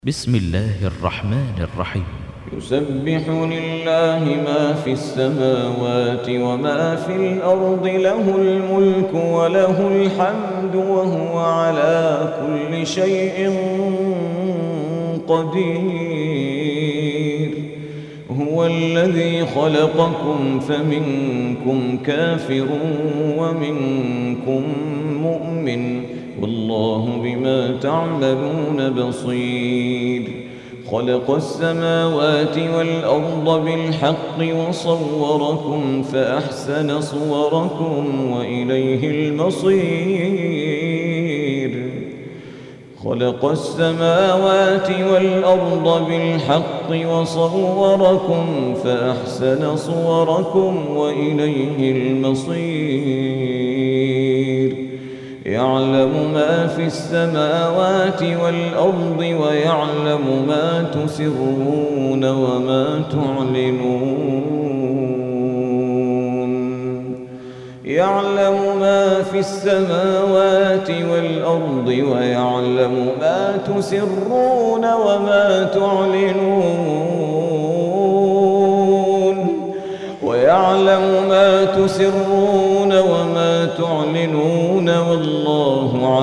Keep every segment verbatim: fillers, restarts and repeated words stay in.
بسم الله الرحمن الرحيم. يسبح لله ما في السماوات وما في الأرض، له الملك وله الحمد وهو على كل شيء قدير. هو الذي خلقكم فمنكم كافر ومنكم مؤمن، والله بما تعملون بصير. خلق السماوات والأرض بالحق وصوركم فأحسن صوركم وإليه المصير. خلق السماوات والأرض بالحق وصوركم فأحسن صوركم وإليه المصير. يعلم ما في السماوات والأرض ويعلم ما تسرون وما تعلنون. يعلم ما في السماوات والأرض ويعلم ما تسرون وما تعلنون. ويعلم ما تسرون وما تعلنون والله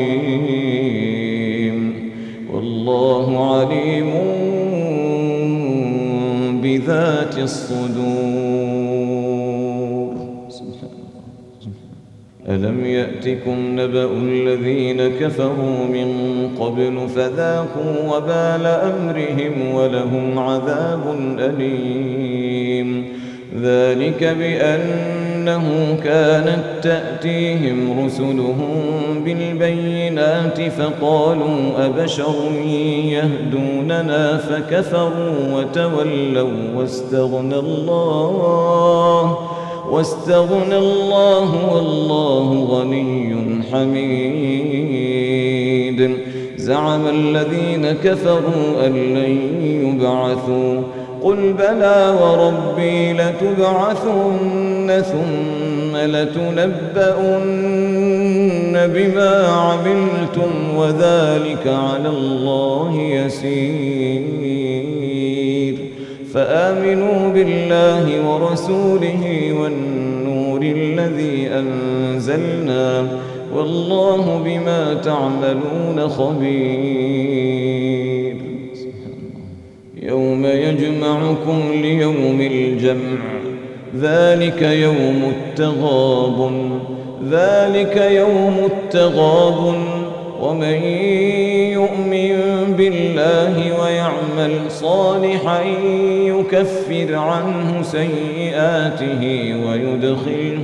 عليم. والله عليم بذات الصدور. ألم يأتكم نبأ الذين كفروا من قبل فذاقوا وبال أمرهم ولهم عذاب أليم. ذلك بأنه كانت تأتيهم رسلهم بالبينات فقالوا أبشر يهدوننا فكفروا وتولوا واستغنى الله واستغنى الله والله غني حميد. زعم الذين كفروا أن لن يبعثوا قل بلى وربي لتبعثن ثم لتنبؤن بما عملتم وذلك على الله يسير. فآمنوا بالله ورسوله والنور الذي أنزلنا والله بما تعملون خبير. يوم يجمعكم ليوم الجمع ذلك يوم التغابن ذلك يوم التغابن ومن يؤمن بالله ويعمل صالحا يكفر عنه سيئاته ويدخله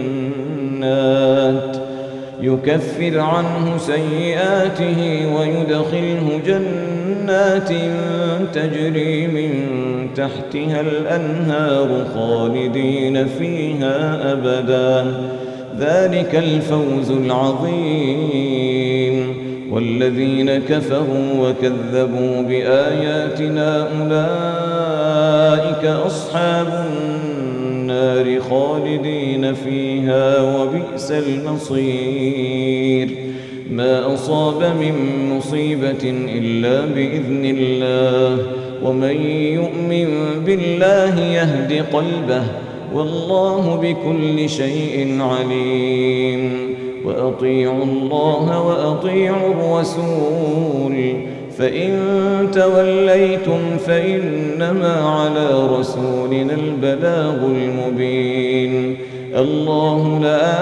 جنات يكفر عنه سيئاته ويدخله جنات تجري من تحتها الأنهار خالدين فيها أبدا. ذلك الفوز العظيم. والذين كفروا وكذبوا بآياتنا أولئك أصحاب النار خالدين فيها وبئس المصير. ما أصاب من مصيبة إلا بإذن الله ومن يؤمن بالله يهد قلبه والله بكل شيء عليم. وأطيعوا الله وأطيعوا الرسول فإن توليتم فإنما على رسولنا البلاغ المبين. الله لا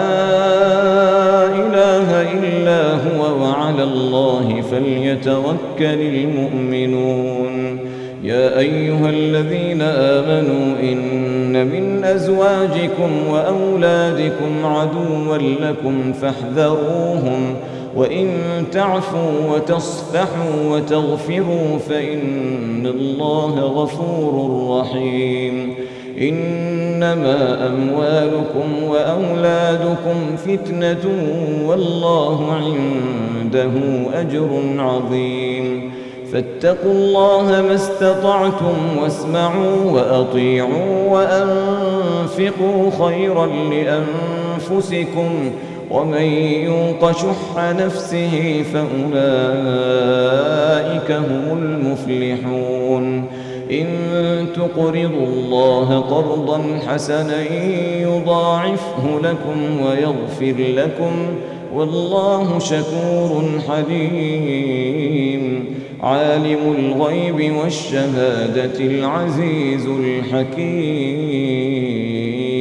إله إلا هو وعلى الله فليتوكل المؤمنون. يا أيها الذين آمنوا إن من أزواجكم وأولادكم عدوا لكم فاحذروهم وإن تعفوا وتصفحوا وتغفروا فإن الله غفور رحيم. إنما أموالكم وأولادكم فتنة والله عنده أجر عظيم. فاتقوا الله ما استطعتم واسمعوا وأطيعوا وأنفقوا خيرا لأنفسكم ومن يوق شح نفسه فأولئك هم المفلحون إن تقرضوا الله قرضا حسنا يضاعفه لكم ويغفر لكم والله شكور حليم عالم الغيب والشهادة العزيز الحكيم.